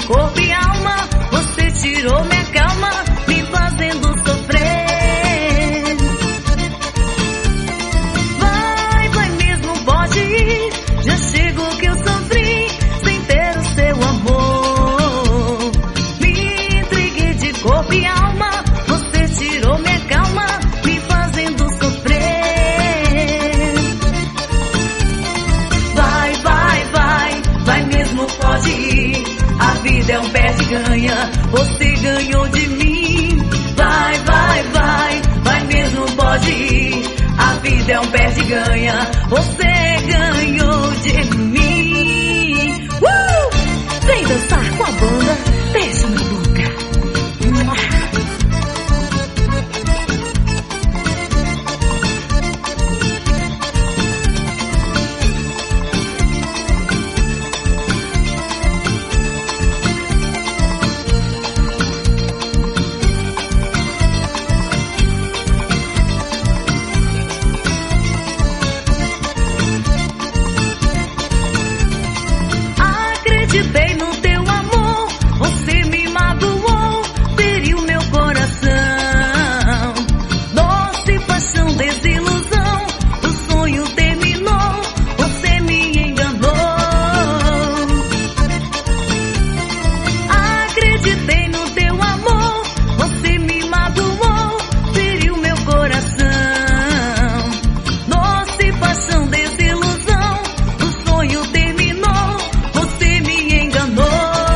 corpo e alma. Você tirou minha calma, me fazendo sofrer. Vai mesmo, pode ir. Já chegou que eu sofri sem ter o seu amor. Me entreguei de corpo e alma. Você tirou minha calma, me fazendo sofrer. Vai mesmo, pode ir. A vida é um perde-ganha, você ganhou de mim. Vai mesmo, pode ir. A vida é um perde-ganha, você ganhou de mim. Vem dançar com a banda, beijo na boca. Acreditei no teu amor, você me magoou, feriu meu coração. Doce paixão, desilusão, o sonho terminou, você me enganou. Acreditei no teu amor, você me magoou, feriu meu coração. Doce paixão, desilusão, o sonho terminou, você me enganou.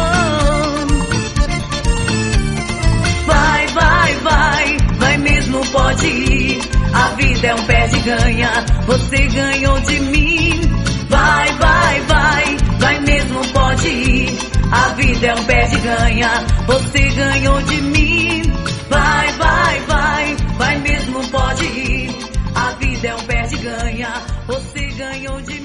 Vai mesmo, pode ir. A vida é um perde-ganha, você ganhou de mim. Vai mesmo, pode ir. A vida é um perde-ganha, você ganhou de mim. Vai mesmo, pode ir. A vida é um perde-ganha, você ganhou de mim.